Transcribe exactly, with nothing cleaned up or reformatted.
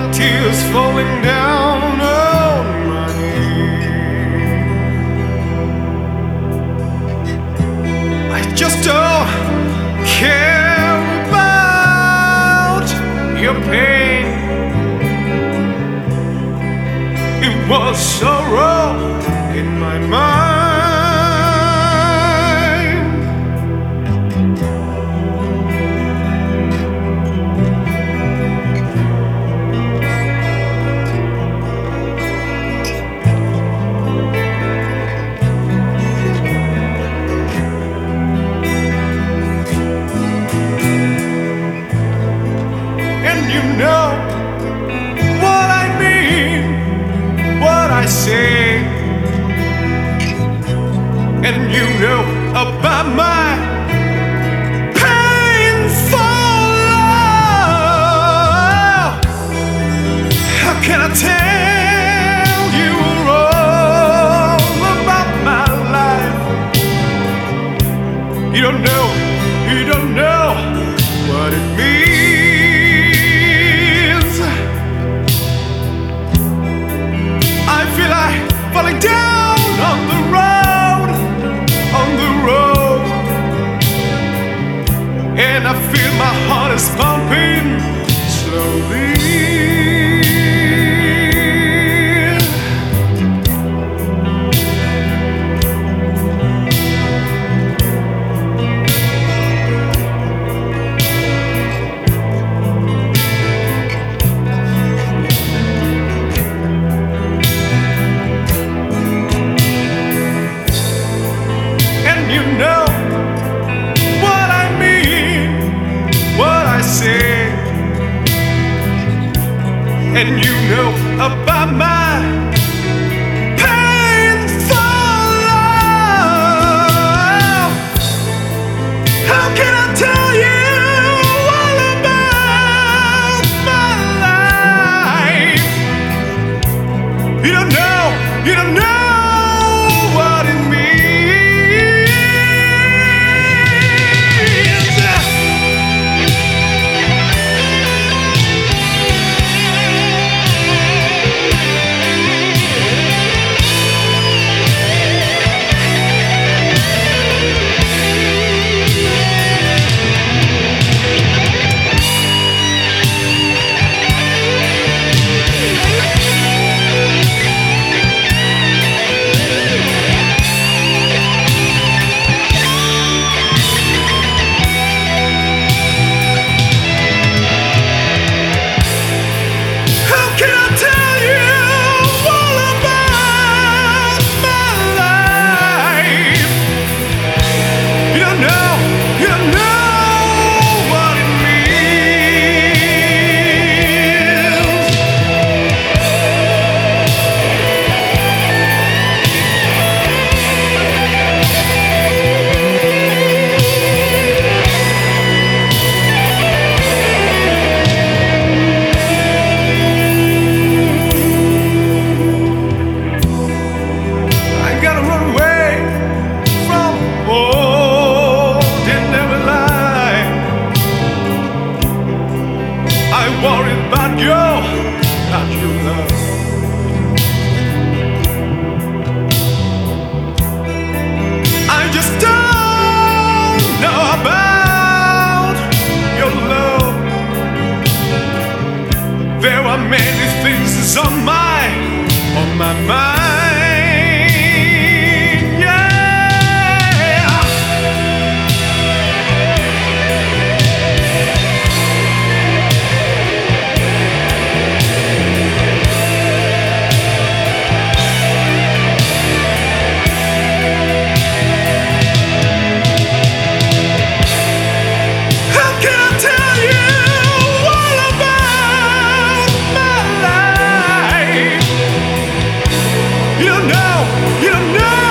tears falling down on my knee. I just don't care about your pain. It was sorrow in my mind. You know what I mean, what I say, and you know about my painful love. How can I tell you all about my life? You don't know, you don't know what it means. Falling down on the road, on the road, and I feel my heart is pumping slowly. You know what I mean, what I say, and you know about my painful love. How can I tell you all about my life? You don't know, you don't know what it means. Worried about your, about your love. I just don't know about your love. There are many things on my, on my mind. You know, you know.